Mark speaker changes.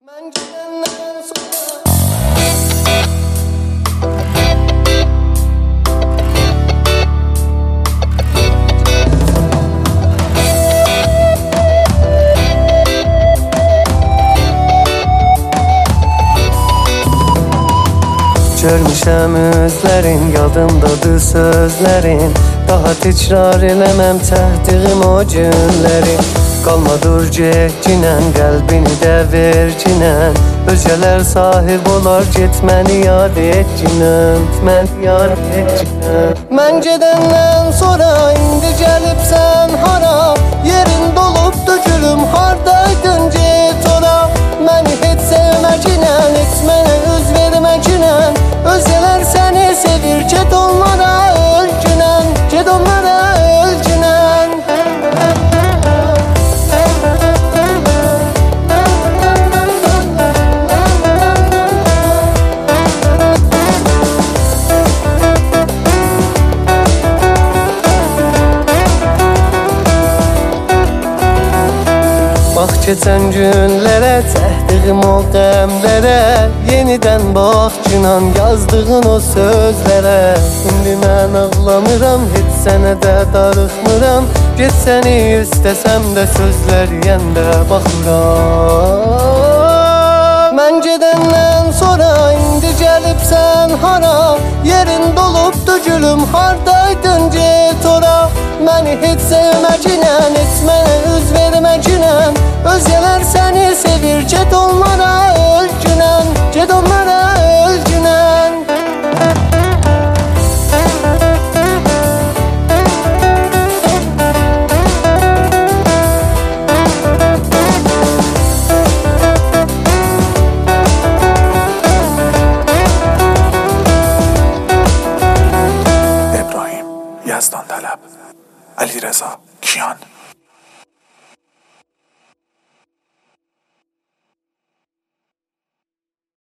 Speaker 1: Görmüşəm özlərin, yadımdadır sözlərin. Daha təkrar eləməm çəkdiyim o günləri. Qalma dur getginən, qəlbini də verginən. Özgələr sahib olar, get məni yad etginən. Məni yad etginən. Mən gedəndən sonra indi gəlibsən hara? Yerin dolubdu gülüm, hardaydın get ora? Məni heç sevməginən, heç mənə üz verməginən. Özgələr səni sevir, get onlara ölgünən. Get onlara ölgünən. Bax keçən günlərə, çəkdiyim o qəmlərə. Yenidən bax günan yazdığın o sözlərə. İndi mən ağlamıram, heç sənə də darıxmıram. Get səni istəsəm də sözlər yəndə baxıram. Mən gedəndən sonra indi gəlibsən hara? Yerin dolubdu gülüm, hardaydın get ora? Məni heç sevməginən, heç mənə üz verməginən. Özgələr səni sevir, get onlara ölgünən. Get onlara ölgünən.
Speaker 2: ابراهیم یزدان طلب، علیرضا کیان.